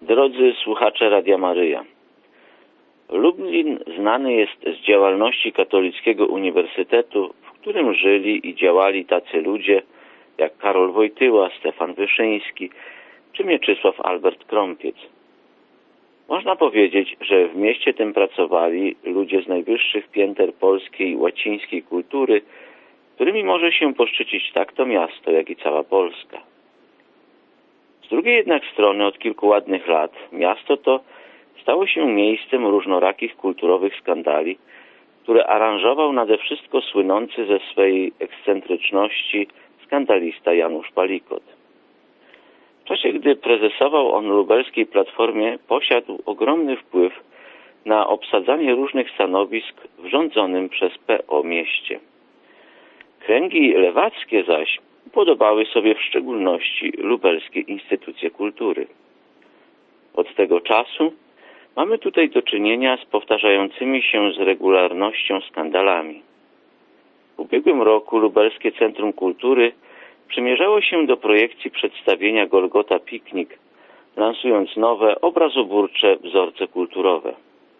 Drodzy słuchacze Radia Maryja, Lublin znany jest z działalności Katolickiego Uniwersytetu, w którym żyli i działali tacy ludzie jak Karol Wojtyła, Stefan Wyszyński czy Mieczysław Albert Krąpiec. Można powiedzieć, że w mieście tym pracowali ludzie z najwyższych pięter polskiej i łacińskiej kultury, którymi może się poszczycić tak to miasto, jak i cała Polska. Z drugiej jednak strony od kilku ładnych lat miasto to stało się miejscem różnorakich kulturowych skandali, które aranżował nade wszystko słynący ze swej ekscentryczności skandalista Janusz Palikot. W czasie, gdy prezesował on lubelskiej Platformie, posiadł ogromny wpływ na obsadzanie różnych stanowisk w rządzonym przez PO mieście. Kręgi lewackie zaś podobały sobie w szczególności lubelskie instytucje kultury. Od tego czasu mamy tutaj do czynienia z powtarzającymi się z regularnością skandalami. W ubiegłym roku Lubelskie Centrum Kultury przymierzało się do projekcji przedstawienia Golgota Piknik, lansując nowe, obrazoburcze wzorce kulturowe.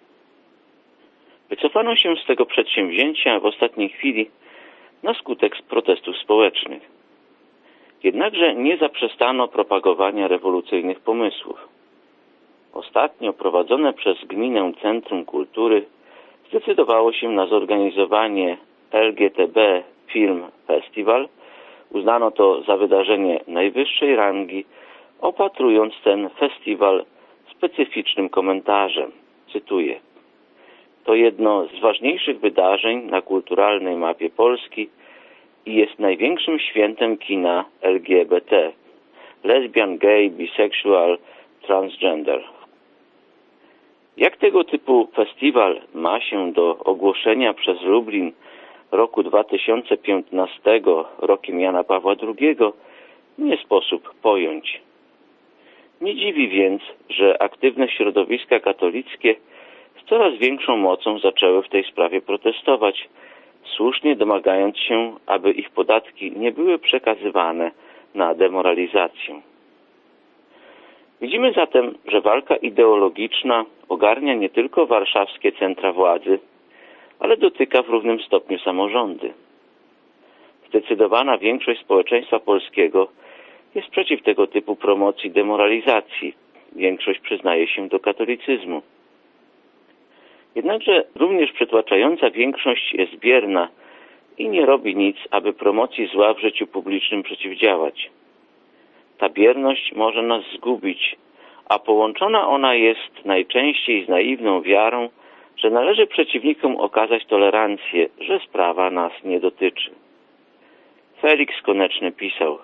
Wycofano się z tego przedsięwzięcia w ostatniej chwili na skutek protestów społecznych. Jednakże nie zaprzestano propagowania rewolucyjnych pomysłów. Ostatnio prowadzone przez gminę Centrum Kultury zdecydowało się na zorganizowanie LGTB Film Festival. Uznano to za wydarzenie najwyższej rangi, opatrując ten festiwal specyficznym komentarzem. Cytuję: to jedno z ważniejszych wydarzeń na kulturalnej mapie Polski i jest największym świętem kina LGBT, lesbian, gay, bisexual, transgender. Jak tego typu festiwal ma się do ogłoszenia przez Lublin roku 2015 rokiem Jana Pawła II, nie sposób pojąć. Nie dziwi więc, że aktywne środowiska katolickie z coraz większą mocą zaczęły w tej sprawie protestować, słusznie domagając się, aby ich podatki nie były przekazywane na demoralizację. Widzimy zatem, że walka ideologiczna ogarnia nie tylko warszawskie centra władzy, ale dotyka w równym stopniu samorządy. Zdecydowana większość społeczeństwa polskiego jest przeciw tego typu promocji demoralizacji. Większość przyznaje się do katolicyzmu. Jednakże również przytłaczająca większość jest bierna i nie robi nic, aby promocji zła w życiu publicznym przeciwdziałać. Ta bierność może nas zgubić, a połączona ona jest najczęściej z naiwną wiarą, że należy przeciwnikom okazać tolerancję, że sprawa nas nie dotyczy. Feliks Koneczny pisał: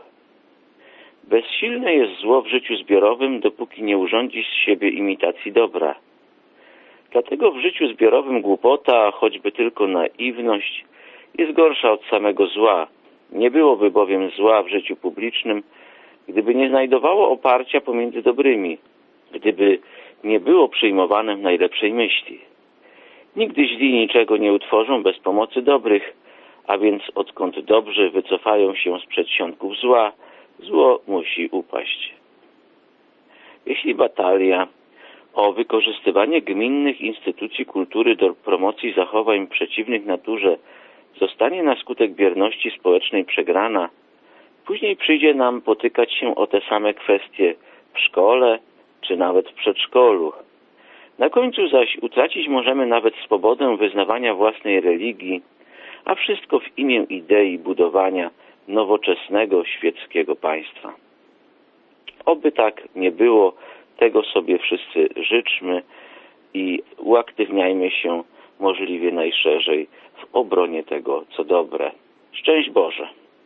bezsilne jest zło w życiu zbiorowym, dopóki nie urządzi z siebie imitacji dobra. Dlatego w życiu zbiorowym głupota, choćby tylko naiwność, jest gorsza od samego zła. Nie byłoby bowiem zła w życiu publicznym, gdyby nie znajdowało oparcia pomiędzy dobrymi, gdyby nie było przyjmowane w najlepszej myśli. Nigdy źli niczego nie utworzą bez pomocy dobrych, a więc odkąd dobrzy wycofają się z przedsionków zła, zło musi upaść. Jeśli batalia o wykorzystywanie gminnych instytucji kultury do promocji zachowań przeciwnych naturze zostanie na skutek bierności społecznej przegrana, później przyjdzie nam potykać się o te same kwestie w szkole czy nawet w przedszkolu. Na końcu zaś utracić możemy nawet swobodę wyznawania własnej religii, a wszystko w imię idei budowania nowoczesnego świeckiego państwa. Oby tak nie było, tego sobie wszyscy życzmy i uaktywniajmy się możliwie najszerzej w obronie tego, co dobre. Szczęść Boże!